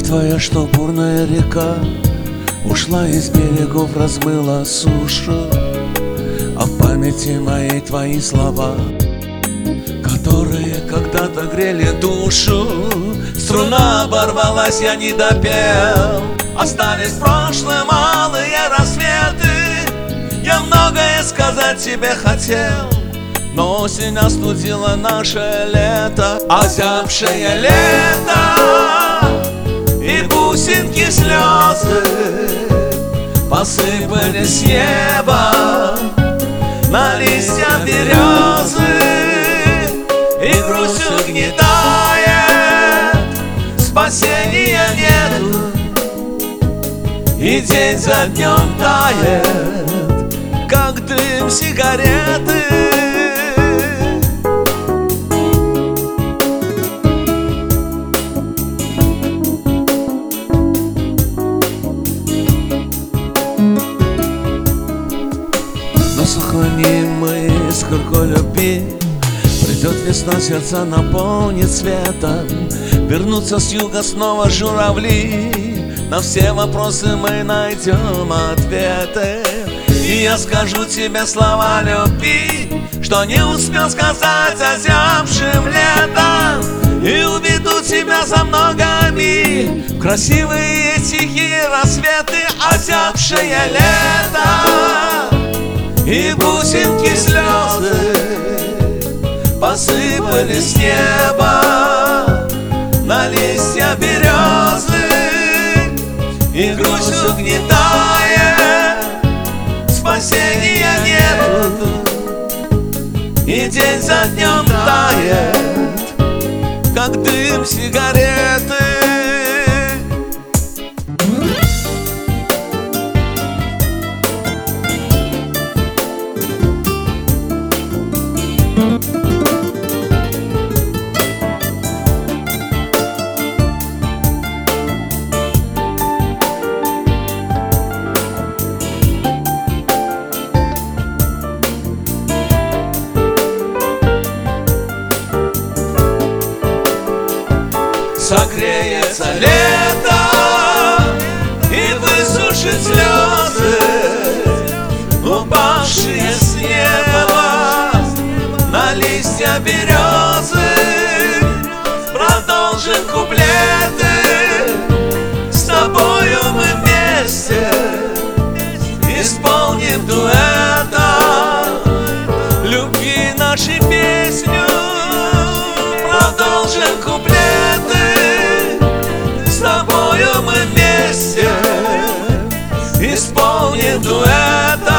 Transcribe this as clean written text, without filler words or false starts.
твоя, что бурная река, ушла из берегов, размыла сушу. А в памяти моей твои слова, которые когда-то грели душу. Струна оборвалась, я не допел, остались в прошлом малые рассветы. Я многое сказать тебе хотел, но осень остудила наше лето. Озябшее лето и бусинки слезы посыпались с неба на листья березы, и грусть угнетает, спасения нету, и день за днем тает, как дым сигареты. Но сохраним мы искорку любви, придет весна, сердца наполнит светом, вернутся с юга снова журавли, на все вопросы мы найдем ответы. И я скажу тебе слова любви, что не успел сказать озябшим летом, и уведу тебя за много миль в красивые тихие рассветы. Озябшее лето и бусинки слезы посыпались с неба на листья березы, и грусть угнетает, спасения нету, и день за днем тает, как дым сигареты. Согреется лето и высушит слезы, упавшие с неба на листья березы. Продолжим куплеты, с тобою мы вместе исполним дуэтом любви нашей песню. Продолжим куплеты, с тобою мы вместе исполним дуэтом